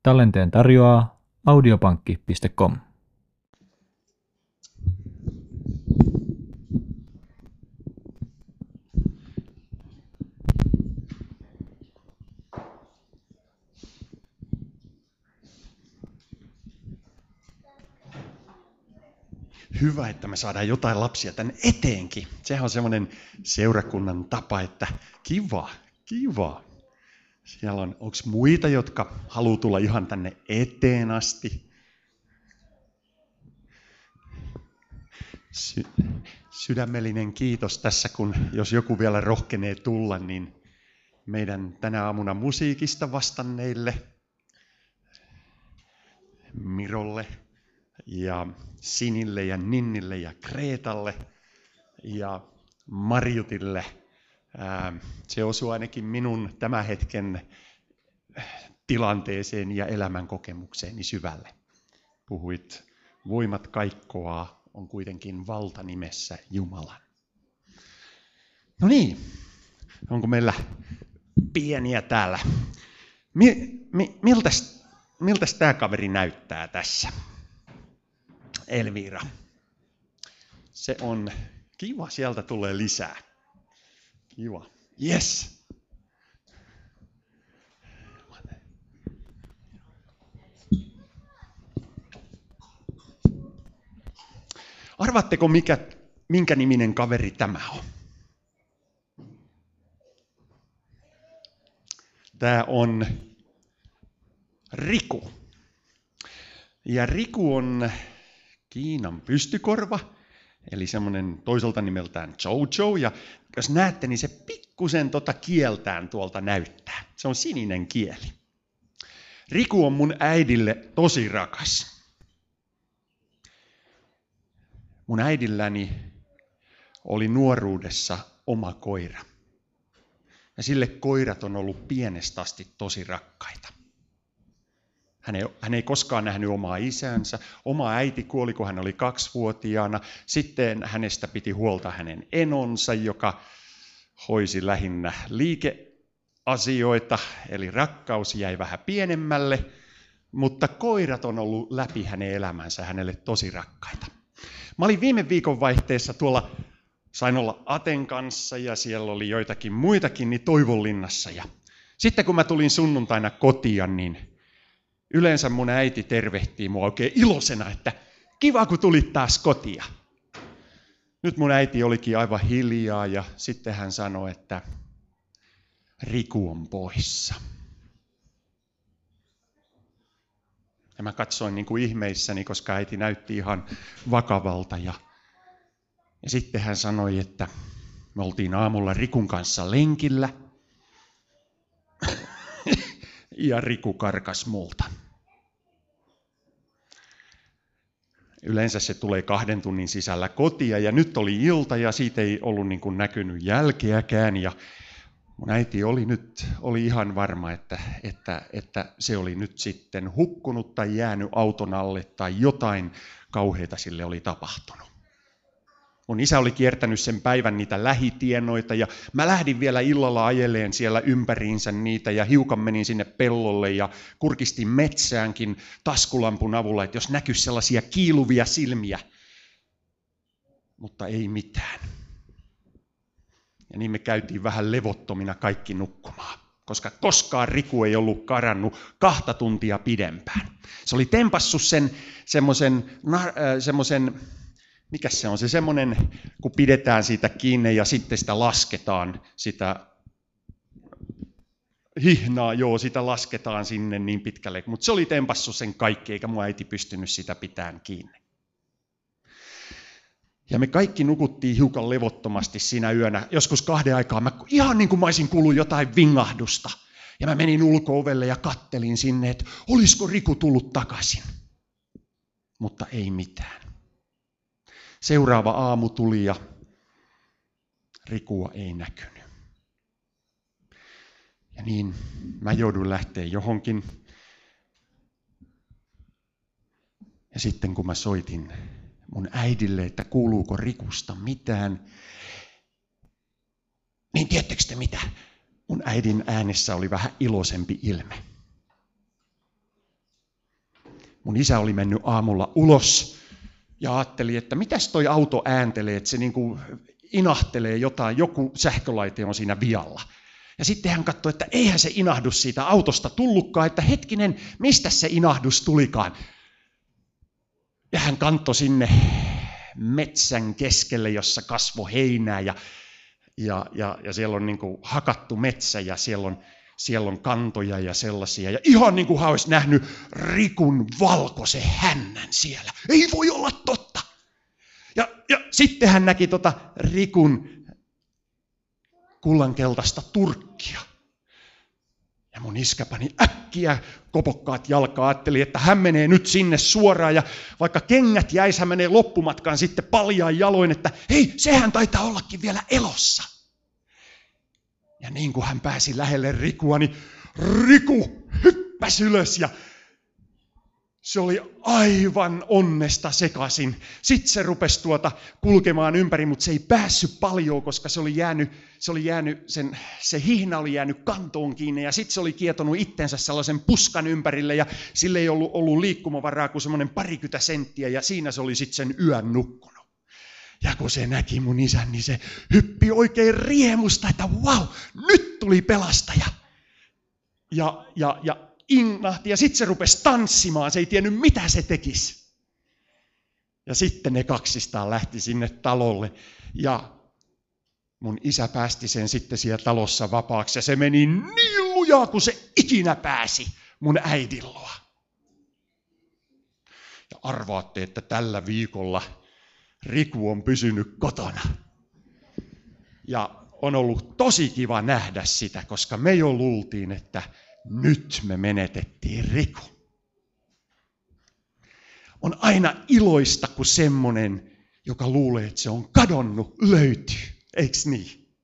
Tallenteen tarjoaa audiopankki.com. Hyvä, että me saadaan jotain lapsia tänne eteenkin. Sehän on semmoinen seurakunnan tapa, että kiva. Siellä onko muita, jotka haluaa tulla ihan tänne eteen asti? Sydämellinen kiitos tässä, jos joku vielä rohkenee tulla, niin meidän tänä aamuna musiikista vastanneille, Mirolle ja Sinille ja Ninnille ja Kreetalle ja Marjutille. Se osuu ainakin minun tämän hetken tilanteeseen ja elämänkokemukseeni syvälle. Puhuit, voimat kaikkoaa, on kuitenkin valta nimessä Jumalan. No niin, onko meillä pieniä täällä? Miltäs tämä kaveri näyttää tässä? Elvira. Se on kiva, sieltä tulee lisää. Kiva. Yes. Arvaatteko, minkä niminen kaveri tämä on? Tämä on Riku. Ja Riku on Kiinan pystykorva, eli semmoinen toiselta nimeltään Jojo. Ja jos näette, niin se pikkusen kieltään tuolta näyttää. Se on sininen kieli. Riku on mun äidille tosi rakas. Mun äidilläni oli nuoruudessa oma koira. Ja sille koirat on ollut pienestä asti tosi rakkaita. Hän ei koskaan nähnyt omaa isänsä. Oma äiti kuoli, kun hän oli 2-vuotiaana. Sitten hänestä piti huolta hänen enonsa, joka hoisi lähinnä liikeasioita, eli rakkaus jäi vähän pienemmälle. Mutta koirat on ollut läpi hänen elämänsä hänelle tosi rakkaita. Mä olin viime viikonvaihteessa sain olla Aten kanssa ja siellä oli joitakin muitakin niin Toivonlinnassa. Ja sitten kun mä tulin sunnuntaina kotiin, niin yleensä mun äiti tervehtii mua oikein iloisena, että kiva kun tulit taas kotia. Nyt mun äiti olikin aivan hiljaa ja sitten hän sanoi, että Riku on poissa. Ja mä katsoin niin kuin ihmeissäni, koska äiti näytti ihan vakavalta. Ja sitten hän sanoi, että me oltiin aamulla Rikun kanssa lenkillä. Ja Riku karkas multa. Yleensä se tulee 2 tunnin sisällä kotia ja nyt oli ilta ja siitä ei ollut niin kuin näkynyt jälkeäkään. Ja mun äiti oli ihan varma, että se oli nyt sitten hukkunut tai jäänyt auton alle tai jotain kauheata sille oli tapahtunut. Mun isä oli kiertänyt sen päivän niitä lähitienoita ja mä lähdin vielä illalla ajeleen siellä ympäriinsä niitä ja hiukan menin sinne pellolle ja kurkistin metsäänkin taskulampun avulla, että jos näkyisi sellaisia kiiluvia silmiä. Mutta ei mitään. Ja niin me käytiin vähän levottomina kaikki nukkumaan, koska koskaan Riku ei ollut karannut 2 tuntia pidempään. Se oli tempassut semmoisen, mikä se on, se semmoinen, kun pidetään siitä kiinni ja sitten sitä lasketaan, sitä hihnaa, sitä lasketaan sinne niin pitkälle. Mutta se oli tempassut sen kaikki, eikä mun äiti pystynyt sitä pitämään kiinni. Ja me kaikki nukuttiin hiukan levottomasti siinä yönä. Joskus 2 aikaan ihan niin kuin mä olisin kuullut jotain vingahdusta. Ja mä menin ulko-ovelle ja kattelin sinne, että olisiko Riku tullut takaisin. Mutta ei mitään. Seuraava aamu tuli ja Rikua ei näkynyt. Ja niin mä jouduin lähteä johonkin. Ja sitten kun mä soitin mun äidille, että kuuluuko Rikusta mitään, niin tiedättekö te mitä? Mun äidin äänessä oli vähän iloisempi ilme. Mun isä oli mennyt aamulla ulos ja ajatteli, että mitäs toi auto ääntelee, että se niinku inahtelee jotain, joku sähkölaite on siinä vialla. Ja sitten hän katsoi, että eihän se inahdus siitä autosta tullutkaan, että hetkinen, mistä se inahdus tulikaan. Ja hän kantoi sinne metsän keskelle, jossa kasvoi heinää ja siellä on niin kuin hakattu metsä ja siellä on kantoja ja sellaisia. Ja ihan niin kuin hän olisi nähnyt Rikun valkoisen hännän siellä. Ei voi olla totta. Ja sitten hän näki Rikun kullankeltaista turkkia. Ja mun iskä pani äkkiä kopokkaat jalkaa, ajatteli, että hän menee nyt sinne suoraan. Ja vaikka kengät jäisi, hän menee loppumatkaan sitten paljaan jaloin, että hei, sehän taitaa ollakin vielä elossa. Ja niin kuin hän pääsi lähelle Rikua, niin Riku hyppäsi ylös ja se oli aivan onnesta sekaisin. Sitten se rupesi kulkemaan ympäri, mutta se ei päässyt paljon, koska se hihna oli jäänyt kantoon kiinni ja sitten se oli kietonut itsensä sellaisen puskan ympärille ja sille ei ollut liikkumavaraa kuin semmoinen 20 senttiä ja siinä se oli sitten sen yön nukkunut. Ja kun se näki mun isän, niin se hyppi oikein riemusta, että vau, nyt tuli pelastaja. Ja innahti ja sitten se rupesi tanssimaan, se ei tiennyt mitä se tekisi. Ja sitten ne kaksistaan lähti sinne talolle ja mun isä päästi sen sitten siellä talossa vapaaksi ja se meni niin lujaa kuin se ikinä pääsi mun äidin luo. Ja arvaatte, että tällä viikolla Riku on pysynyt kotona. Ja on ollut tosi kiva nähdä sitä, koska me jo luultiin, että nyt me menetettiin Riku. On aina iloista, kun semmoinen, joka luulee, että se on kadonnut, löytyy. Eiks niin?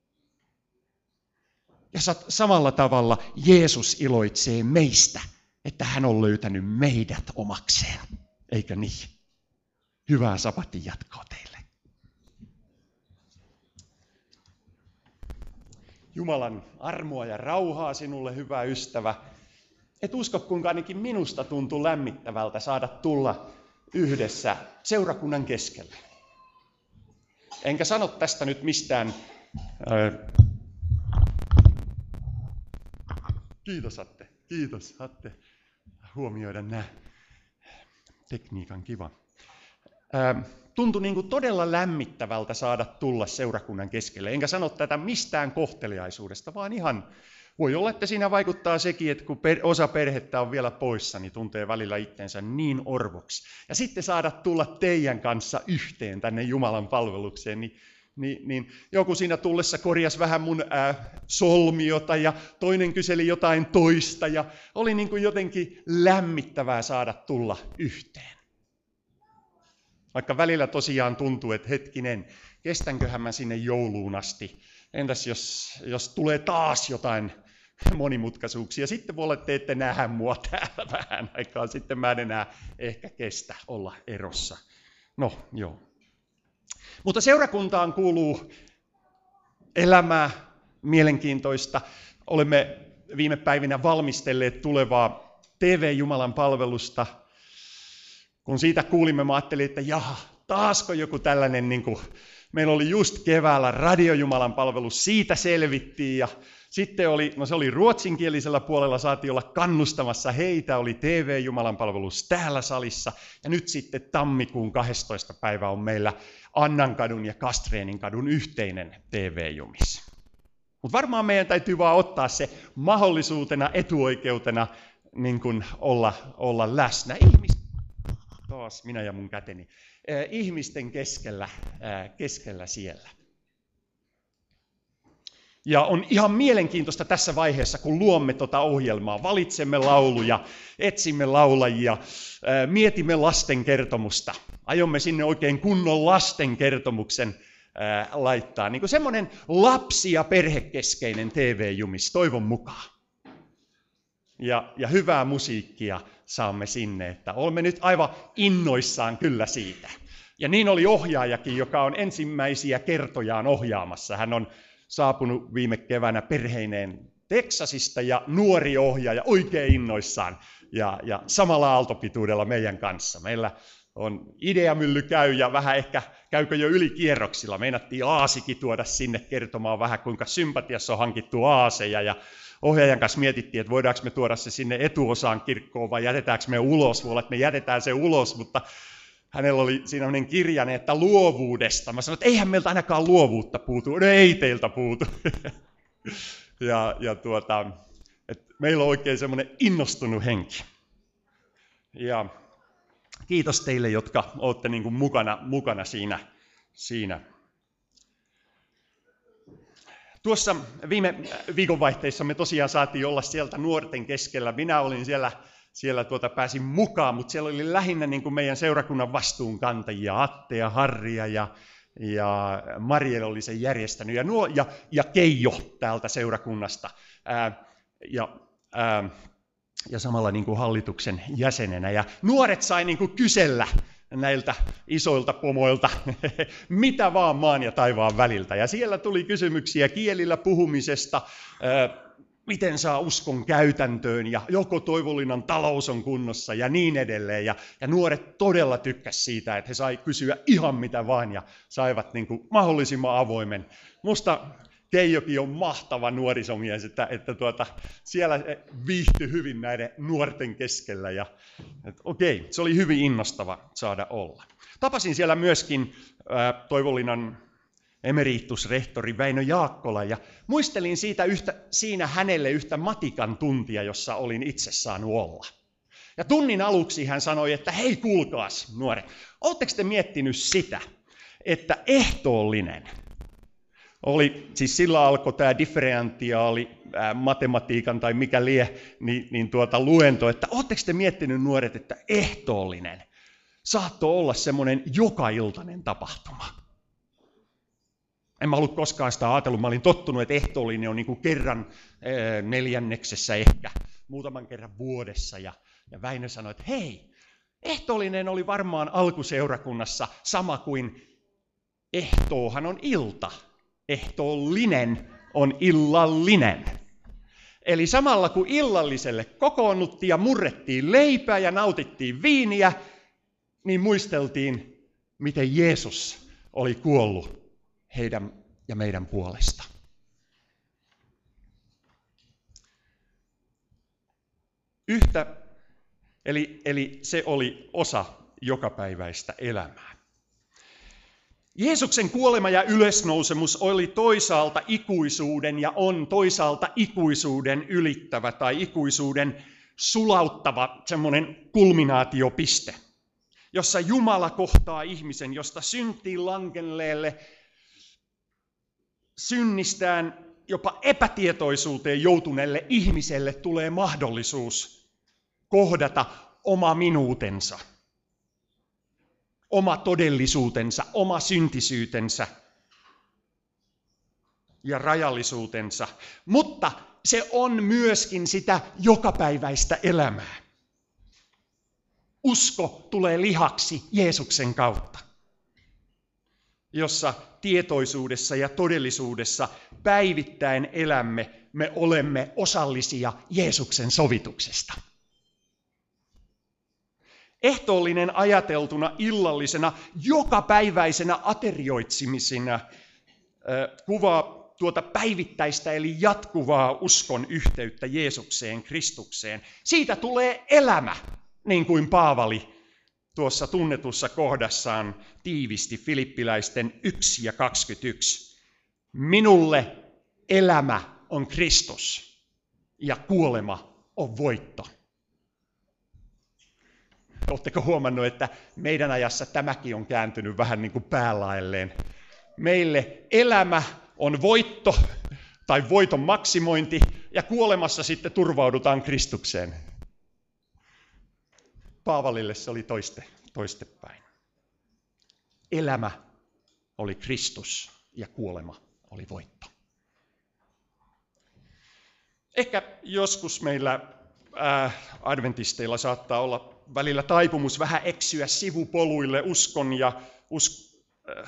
Ja samalla tavalla Jeesus iloitsee meistä, että hän on löytänyt meidät omakseen. Eikö niin? Hyvää sabatin jatkoa teille. Jumalan armoa ja rauhaa sinulle, hyvä ystävä. Et usko, kuinka ainakin minusta tuntuu lämmittävältä saada tulla yhdessä seurakunnan keskelle. Enkä sano tästä nyt mistään. Kiitos Atte, kiitos Atte. Huomioida nämä tekniikan kiva. Tuntui niin kuin todella lämmittävältä saada tulla seurakunnan keskelle. Enkä sano tätä mistään kohteliaisuudesta, vaan ihan voi olla, että siinä vaikuttaa sekin, että kun osa perhettä on vielä poissa, niin tuntee välillä itsensä niin orvoksi. Ja sitten saada tulla teidän kanssa yhteen tänne Jumalan palvelukseen, niin joku siinä tullessa korjasi vähän mun solmiota ja toinen kyseli jotain toista ja oli niin kuin jotenkin lämmittävää saada tulla yhteen. Vaikka välillä tosiaan tuntuu, että hetkinen, kestänköhän mä sinne jouluun asti. Entäs jos tulee taas jotain monimutkaisuuksia, sitten voi olla, että te ette nähdä mua täällä vähän aikaa, sitten mä en enää ehkä kestä olla erossa. No, joo. Mutta seurakuntaan kuuluu elämää, mielenkiintoista. Olemme viime päivinä valmistelleet tulevaa TV-Jumalan palvelusta. Kun siitä kuulimme, mä ajattelin, että jaha, taasko joku tällainen, niin kuin meillä oli just keväällä radiojumalan palvelus, siitä selvittiin ja sitten se oli ruotsinkielisellä puolella, saatiin olla kannustamassa heitä, oli TV-Jumalan palvelus täällä salissa ja nyt sitten tammikuun 12. päivä on meillä Annankadun ja Kastreenin yhteinen TV-jumis. Mutta varmaan meidän täytyy vaan ottaa se mahdollisuutena, etuoikeutena niin kuin olla läsnä. Taas minä ja mun käteni. Ihmisten keskellä siellä. Ja on ihan mielenkiintoista tässä vaiheessa, kun luomme tuota ohjelmaa, valitsemme lauluja, etsimme laulajia, mietimme lasten kertomusta. Aiomme sinne oikein kunnon lasten kertomuksen laittaa. Niin kuin semmoinen lapsi- ja perhekeskeinen TV-jumis, toivon mukaan. Ja hyvää musiikkia saamme sinne, että olemme nyt aivan innoissaan kyllä siitä. Ja niin oli ohjaajakin, joka on ensimmäisiä kertojaan ohjaamassa. Hän on saapunut viime keväänä perheineen Teksasista ja nuori ohjaaja oikein innoissaan ja samalla aaltopituudella meidän kanssa. Meillä on ideamylly käy ja vähän ehkä käykö jo ylikierroksilla. Meinattiin Aasikin tuoda sinne kertomaan vähän, kuinka sympatiassa on hankittu aaseja. Ja ohjaajan kanssa mietittiin, että voidaanko me tuoda se sinne etuosaan kirkkoon vai jätetäänkö me ulos. Voi olla, että me jätetään se ulos, mutta hänellä oli siinä kirjainen, että luovuudesta. Mä sanoin, että eihän meiltä ainakaan luovuutta puutu. No ei teiltä puutu. Että meillä on oikein semmoinen innostunut henki. Ja kiitos teille, jotka olette niin kuin mukana siinä. Tuossa viime viikonvaihteessa me tosiaan saatiin olla sieltä nuorten keskellä. Minä olin siellä pääsin mukaan, mutta siellä oli lähinnä niin kuin meidän seurakunnan vastuunkantajia, Atte ja Harria ja Mariel oli sen järjestänyt ja Keijo täältä seurakunnasta ja samalla niin kuin hallituksen jäsenenä. Ja nuoret sai niin kuin kysellä näiltä isoilta pomoilta mitä vaan maan ja taivaan väliltä. Ja siellä tuli kysymyksiä kielillä puhumisesta, miten saa uskon käytäntöön ja joko Toivolinnan talous on kunnossa ja niin edelleen. Ja nuoret todella tykkäsivät siitä, että he sai kysyä ihan mitä vaan ja saivat niin kuin mahdollisimman avoimen. Musta Keijokin on mahtava nuorisomies, että siellä viihtyi hyvin näiden nuorten keskellä. Okei, se oli hyvin innostava saada olla. Tapasin siellä myöskin Toivolinnan emeritusrehtori Väinö Jaakkola ja muistelin siinä hänelle yhtä matikan tuntia, jossa olin itse saanut olla. Ja tunnin aluksi hän sanoi, että hei kuulkaas nuoret, oletteko te miettinyt sitä, että ehtoollinen oli, siis sillä alkoi tämä differentiaali matematiikan tai mikä luento, että oletteko te miettinyt nuoret, että ehtoollinen saattoi olla semmoinen joka-iltainen tapahtuma. En mä ollut koskaan sitä ajatellut, mä olin tottunut, että ehtoollinen on niin kuin kerran neljänneksessä ehkä, muutaman kerran vuodessa. Ja Väinö sanoi, että hei, ehtoollinen oli varmaan alkuseurakunnassa sama kuin ehtoohan on ilta. Ehtoollinen on illallinen. Eli samalla kun illalliselle kokoonnuttiin ja murrettiin leipää ja nautittiin viiniä, niin muisteltiin, miten Jeesus oli kuollut heidän ja meidän puolesta. Eli se oli osa jokapäiväistä elämää. Jeesuksen kuolema ja ylösnousemus oli toisaalta ikuisuuden ja on toisaalta ikuisuuden ylittävä tai ikuisuuden sulauttava semmoinen kulminaatiopiste, jossa Jumala kohtaa ihmisen, josta syntiin langenneelle synnistään jopa epätietoisuuteen joutuneelle ihmiselle tulee mahdollisuus kohdata oma minuutensa, oma todellisuutensa, oma syntisyytensä ja rajallisuutensa, mutta se on myöskin sitä jokapäiväistä elämää. Usko tulee lihaksi Jeesuksen kautta, jossa tietoisuudessa ja todellisuudessa päivittäin elämme, me olemme osallisia Jeesuksen sovituksesta. Ehtoollinen ajateltuna illallisena, jokapäiväisenä aterioitsimisena kuvaa tuota päivittäistä eli jatkuvaa uskon yhteyttä Jeesukseen, Kristukseen. Siitä tulee elämä, niin kuin Paavali tuossa tunnetussa kohdassaan tiivisti Filippiläisten 1 ja 21. Minulle elämä on Kristus ja kuolema on voitto. Oletteko huomannut, että meidän ajassa tämäkin on kääntynyt vähän niin kuin päälaelleen? Meille elämä on voitto tai voiton maksimointi ja kuolemassa sitten turvaudutaan Kristukseen. Paavalille se oli toistepäin. Elämä oli Kristus ja kuolema oli voitto. Ehkä joskus meillä adventisteilla saattaa olla välillä taipumus vähän eksyä sivupoluille uskon ja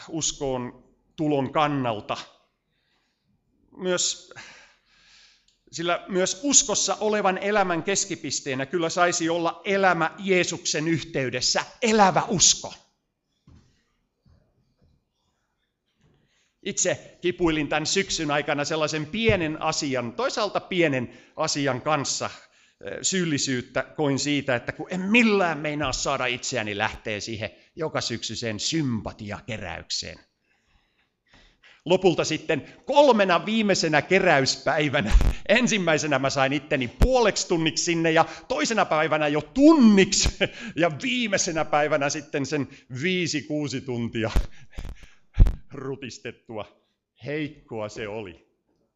uskoon tulon kannalta. Myös Sillä myös uskossa olevan elämän keskipisteenä kyllä saisi olla elämä Jeesuksen yhteydessä, elävä usko. Itse kipuilin tämän syksyn aikana sellaisen pienen asian, toisaalta pienen asian kanssa. Syyllisyyttä koin siitä, että kun en millään meinaa saada itseäni lähteä siihen joka syksyiseen sympatiakeräykseen. Lopulta sitten 3 viimeisenä keräyspäivänä, ensimmäisenä mä sain itteni puoleksi tunniksi sinne ja toisena päivänä jo tunniksi ja viimeisenä päivänä sitten sen 5-6 tuntia rutistettua. Heikkoa se oli.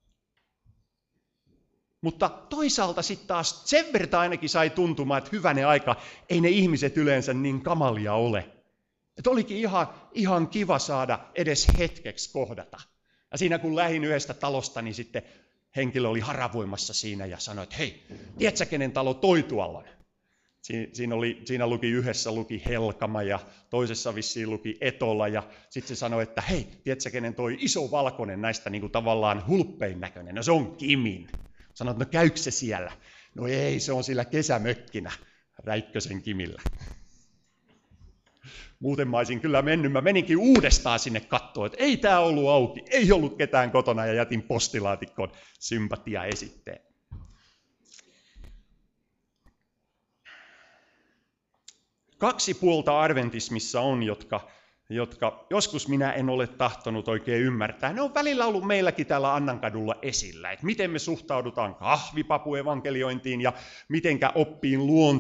Mutta toisaalta sitten taas sen verran ainakin sai tuntumaan, että hyvänen aika, ei ne ihmiset yleensä niin kamalia ole. Että olikin ihan kiva saada edes hetkeksi kohdata. Ja siinä kun lähdin yhdestä talosta, niin sitten henkilö oli haravoimassa siinä ja sanoi, että hei, tiedätkö kenen talo toi tuolla on? Siinä yhdessä luki Helkama ja toisessa vissiin luki Etola ja sitten se sanoi, että hei, tiedätkö kenen toi iso valkoinen näistä niin kuin tavallaan hulppein näköinen? No se on Kimin. Sanoit, no käykö se siellä? No ei, se on sillä kesämökkinä Räikkösen Kimillä. Muuten mä olisin kyllä mennyt, mä meninkin uudestaan sinne katsoa, että ei tää ollut auki, ei ollut ketään kotona ja jätin postilaatikkoon sympatiaesitteen. Kaksi puolta adventismissa on, jotka joskus minä en ole tahtonut oikein ymmärtää. Ne on välillä ollut meilläkin täällä Annankadulla esillä, että miten me suhtaudutaan kahvipapuevankeliointiin ja mitenkä oppiin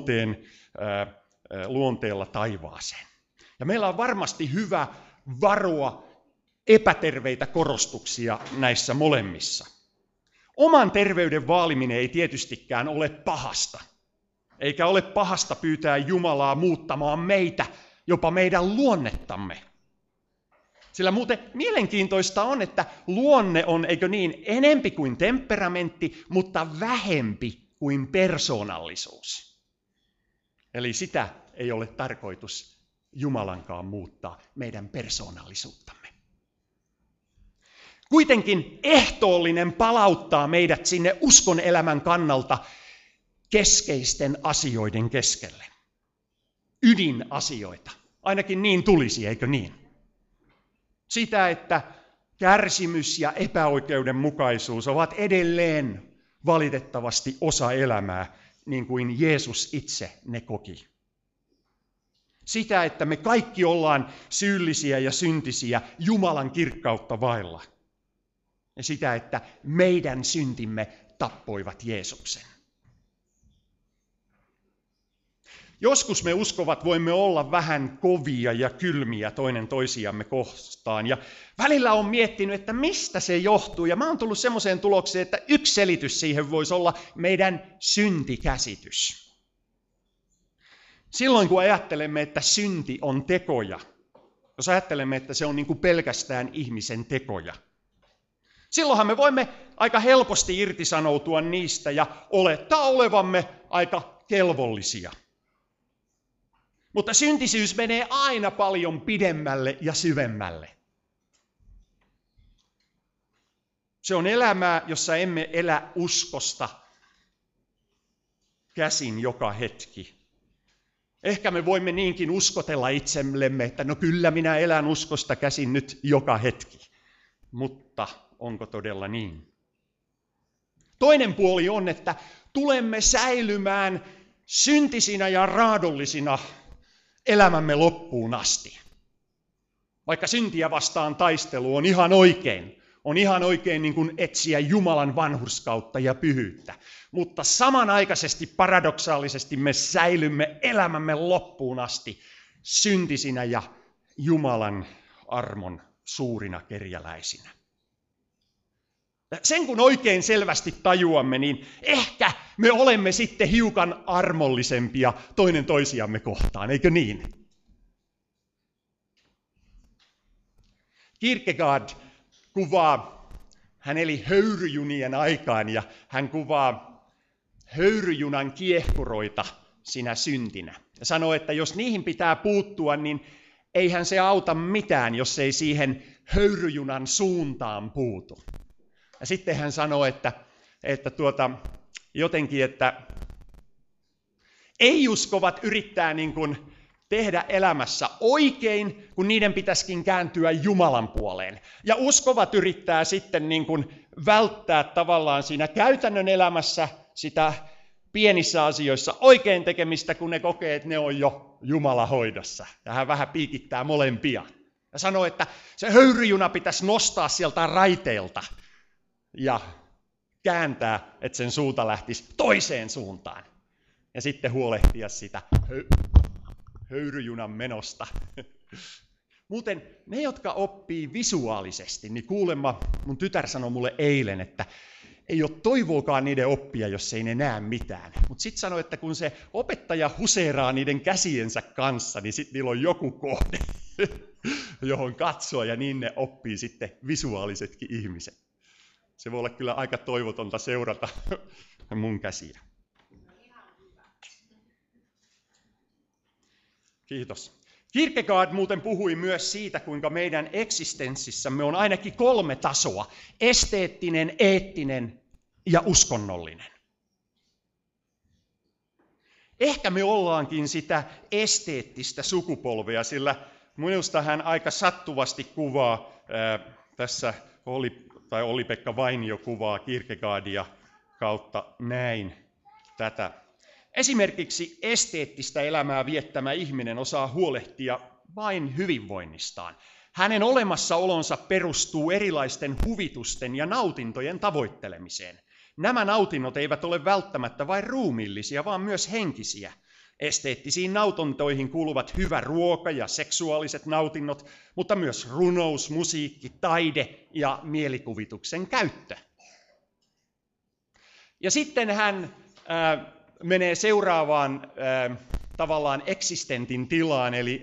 luonteella taivaaseen. Ja meillä on varmasti hyvä varoa epäterveitä korostuksia näissä molemmissa. Oman terveyden vaaliminen ei tietystikään ole pahasta, eikä ole pahasta pyytää Jumalaa muuttamaan meitä, jopa meidän luonnettamme. Sillä muuten mielenkiintoista on, että luonne on, eikö niin, enempi kuin temperamentti, mutta vähempi kuin persoonallisuus. Eli sitä ei ole tarkoitus Jumalankaan muuttaa meidän persoonallisuuttamme. Kuitenkin ehtoollinen palauttaa meidät sinne uskon elämän kannalta keskeisten asioiden keskelle. Ydinasioita. Ainakin niin tulisi, eikö niin? Sitä, että kärsimys ja epäoikeudenmukaisuus ovat edelleen valitettavasti osa elämää, niin kuin Jeesus itse ne koki. Sitä, että me kaikki ollaan syyllisiä ja syntisiä Jumalan kirkkautta vailla. Ja sitä, että meidän syntimme tappoivat Jeesuksen. Joskus me uskovat voimme olla vähän kovia ja kylmiä toinen toisiamme kohtaan. Ja välillä on miettinyt, että mistä se johtuu. Ja mä oon tullut semmoiseen tulokseen, että yksi selitys siihen voisi olla meidän syntikäsitys. Silloin kun ajattelemme, että synti on tekoja, jos ajattelemme, että se on niin kuin pelkästään ihmisen tekoja, silloinhan me voimme aika helposti irtisanoutua niistä ja olettaa olevamme aika kelvollisia. Mutta syntisyys menee aina paljon pidemmälle ja syvemmälle. Se on elämää, jossa emme elä uskosta käsin joka hetki. Ehkä me voimme niinkin uskotella itsellemme, että no kyllä minä elän uskosta käsin nyt joka hetki. Mutta onko todella niin? Toinen puoli on, että tulemme säilymään syntisinä ja raadollisina elämämme loppuun asti. Vaikka syntiä vastaan taistelu on ihan oikein niin kuin etsiä Jumalan vanhurskautta ja pyhyyttä. Mutta samanaikaisesti paradoksaalisesti me säilymme elämämme loppuun asti syntisinä ja Jumalan armon suurina kerjäläisinä. Sen kun oikein selvästi tajuamme, niin ehkä me olemme sitten hiukan armollisempia toinen toisiamme kohtaan, eikö niin? Kierkegaard hän eli höyryjunien aikaan ja hän kuvaa höyryjunan kiehkuroita sinä syntinä. Ja sanoo, että jos niihin pitää puuttua, niin eihän se auta mitään, jos ei siihen höyryjunan suuntaan puutu. Ja sitten hän sanoo, että että jotenkin, että ei-uskovat yrittää niin kuin tehdä elämässä oikein, kun niiden pitäisikin kääntyä Jumalan puoleen. Ja uskovat yrittää sitten niin kuin välttää tavallaan siinä käytännön elämässä sitä pienissä asioissa oikein tekemistä, kun ne kokee, että ne on jo Jumalan hoidossa. Ja hän vähän piikittää molempia. Ja sanoo, että se höyryjuna pitäisi nostaa sieltä raiteilta ja kääntää, että sen suunta lähtisi toiseen suuntaan. Ja sitten huolehtia sitä höyryjunan menosta. Muuten ne, jotka oppii visuaalisesti, niin kuulemma mun tytär sanoi mulle eilen, että ei ole toivoakaan niiden oppia, jos ei ne näe mitään. Mutta sitten sanoi, että kun se opettaja huseeraa niiden käsiensä kanssa, niin sitten niillä on joku kohde, johon katsoa, ja niin ne oppii sitten visuaalisetkin ihmiset. Se voi olla kyllä aika toivotonta seurata mun käsiä. Kiitos. Kierkegaard muuten puhui myös siitä, kuinka meidän eksistenssissämme on ainakin 3 tasoa. Esteettinen, eettinen ja uskonnollinen. Ehkä me ollaankin sitä esteettistä sukupolvea, sillä minusta hän aika sattuvasti kuvaa, tässä Olli-Pekka Vainio kuvaa Kierkegaardia kautta näin tätä. Esimerkiksi esteettistä elämää viettämä ihminen osaa huolehtia vain hyvinvoinnistaan. Hänen olemassaolonsa perustuu erilaisten huvitusten ja nautintojen tavoittelemiseen. Nämä nautinnot eivät ole välttämättä vain ruumiillisia, vaan myös henkisiä. Esteettisiin nautintoihin kuuluvat hyvä ruoka ja seksuaaliset nautinnot, mutta myös runous, musiikki, taide ja mielikuvituksen käyttö. Ja sitten hän menee seuraavaan tavallaan eksistentin tilaan, eli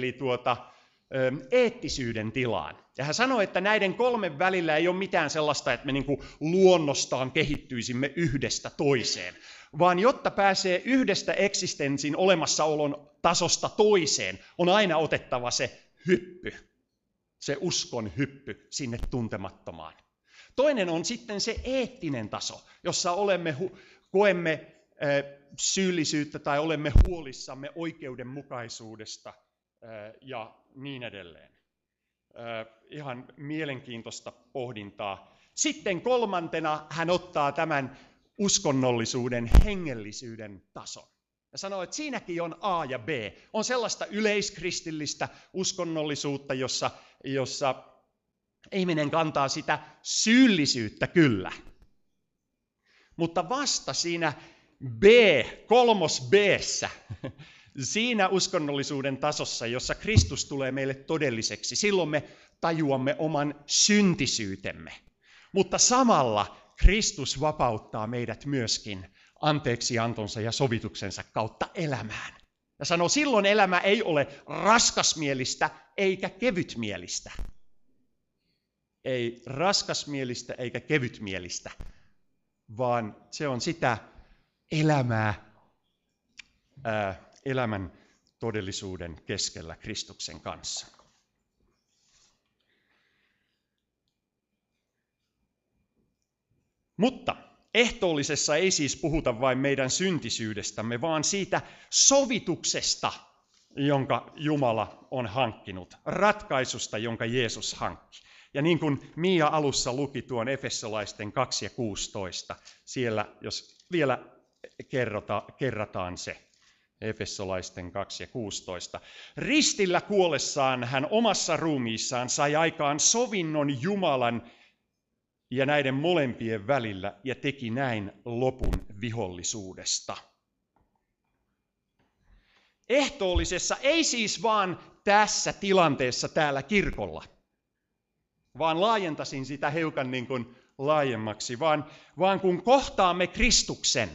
eettisyyden tilaan. Ja hän sanoi, että näiden 3 välillä ei ole mitään sellaista, että me niin kuin luonnostaan kehittyisimme yhdestä toiseen, vaan jotta pääsee yhdestä eksistenssin olemassaolon tasosta toiseen, on aina otettava se hyppy, se uskon hyppy sinne tuntemattomaan. Toinen on sitten se eettinen taso, jossa koemme syyllisyyttä tai olemme huolissamme oikeudenmukaisuudesta ja niin edelleen. Ihan mielenkiintoista pohdintaa. Sitten 3. hän ottaa tämän uskonnollisuuden hengellisyyden tason. Ja sanoo, että siinäkin on A ja B. On sellaista yleiskristillistä uskonnollisuutta, jossa ihminen kantaa sitä syyllisyyttä kyllä. Mutta vasta siinä 3B:ssä, siinä uskonnollisuuden tasossa, jossa Kristus tulee meille todelliseksi, silloin me tajuamme oman syntisyytemme. Mutta samalla Kristus vapauttaa meidät myöskin anteeksiantonsa ja sovituksensa kautta elämään. Ja sanoo, silloin elämä ei ole raskasmielistä eikä kevytmielistä. Ei raskasmielistä eikä kevytmielistä, vaan se on sitä elämää elämän todellisuuden keskellä Kristuksen kanssa. Mutta ehtoollisessa ei siis puhuta vain meidän syntisyydestämme, vaan siitä sovituksesta, jonka Jumala on hankkinut, ratkaisusta, jonka Jeesus hankki. Ja niin kuin Mia alussa luki tuon Efesolaisten 2 ja 16, siellä jos vielä kerrataan se, Efesolaisten 2 ja 16. Ristillä kuollessaan hän omassa ruumiissaan sai aikaan sovinnon Jumalan ja näiden molempien välillä ja teki näin lopun vihollisuudesta. Ehtoollisessa ei siis vaan tässä tilanteessa täällä kirkolla, vaan laajentaisin sitä hiukan niin kuin laajemmaksi, vaan kun kohtaamme Kristuksen,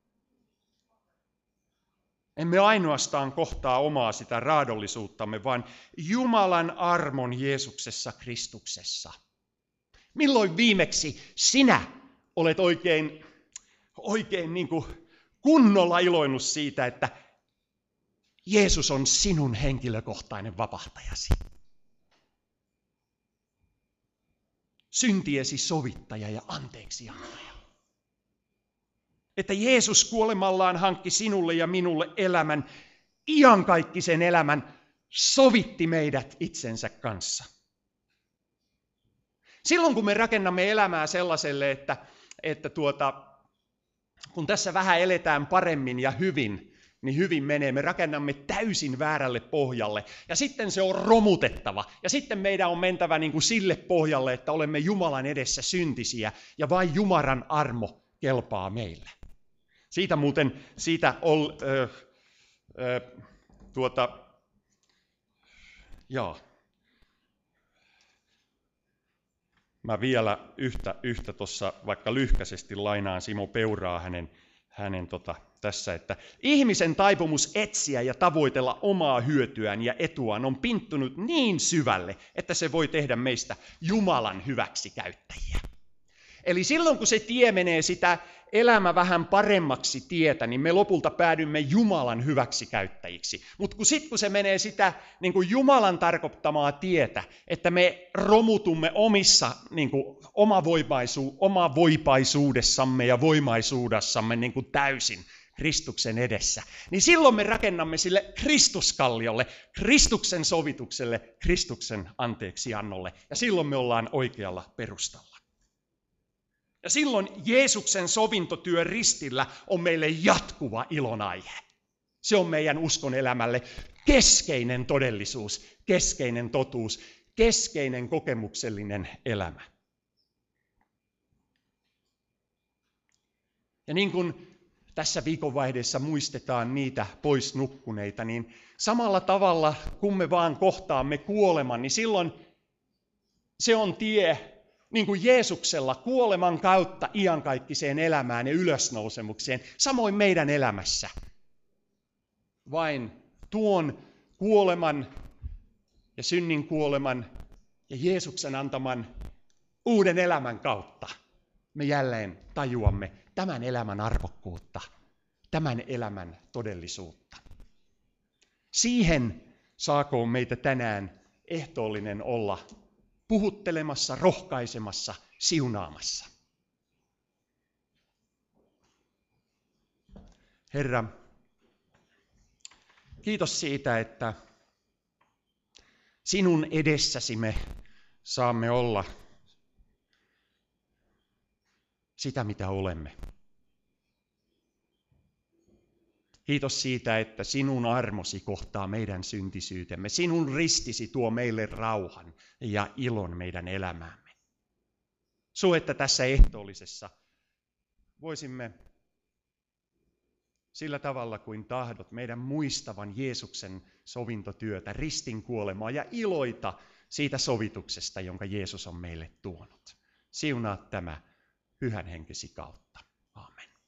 emme ainoastaan kohtaa omaa sitä raadollisuuttamme, vaan Jumalan armon Jeesuksessa Kristuksessa. Milloin viimeksi sinä olet oikein niin kuin kunnolla iloinut siitä, että Jeesus on sinun henkilökohtainen vapahtajasi? Syntiesi sovittaja ja anteeksiantaja. Että Jeesus kuolemallaan hankki sinulle ja minulle elämän, iankaikkisen elämän, sovitti meidät itsensä kanssa. Silloin kun me rakennamme elämää sellaiselle, että kun tässä vähän eletään paremmin ja hyvin, niin hyvin menee. Me rakennamme täysin väärälle pohjalle ja sitten se on romutettava. Ja sitten meidän on mentävä niin kuin sille pohjalle, että olemme Jumalan edessä syntisiä ja vain Jumalan armo kelpaa meille. Mä vielä yhtä tuossa vaikka lyhkäisesti lainaan Simo Peuraa hänen tässä, että ihmisen taipumus etsiä ja tavoitella omaa hyötyään ja etuaan on pinttunut niin syvälle, että se voi tehdä meistä Jumalan hyväksikäyttäjiä. Eli silloin kun se tie menee sitä elämä vähän paremmaksi tietä, niin me lopulta päädymme Jumalan hyväksikäyttäjiksi. Mutta kun se menee sitä niin kuin Jumalan tarkoittamaa tietä, että me romutumme omissa niin kuin omavoipaisuudessamme ja voimaisuudessamme niin kuin täysin Kristuksen edessä, niin silloin me rakennamme sille Kristuskalliolle, Kristuksen sovitukselle, Kristuksen anteeksiannolle, ja silloin me ollaan oikealla perustalla. Ja silloin Jeesuksen sovintotyö ristillä on meille jatkuva ilonaihe. Se on meidän uskon elämälle keskeinen todellisuus, keskeinen totuus, keskeinen kokemuksellinen elämä. Ja niin kuin tässä viikonvaiheessa muistetaan niitä pois nukkuneita, niin samalla tavalla kun me vaan kohtaamme kuoleman, niin silloin se on tie niin kuin Jeesuksella kuoleman kautta iankaikkiseen elämään ja ylösnousemukseen, samoin meidän elämässä. Vain tuon kuoleman ja synnin kuoleman ja Jeesuksen antaman uuden elämän kautta me jälleen tajuamme tämän elämän arvokkuutta, tämän elämän todellisuutta. Siihen saakoon meitä tänään ehtoollinen olla puhuttelemassa, rohkaisemassa, siunaamassa. Herra, kiitos siitä, että sinun edessäsi me saamme olla sitä, mitä olemme. Kiitos siitä, että sinun armosi kohtaa meidän syntisyytemme. Sinun ristisi tuo meille rauhan ja ilon meidän elämäämme. Että tässä ehtoollisessa voisimme sillä tavalla kuin tahdot meidän muistavan Jeesuksen sovintotyötä, ristin kuolemaa ja iloita siitä sovituksesta, jonka Jeesus on meille tuonut. Siunaa tämä Pyhän Henkesi kautta. Aamen.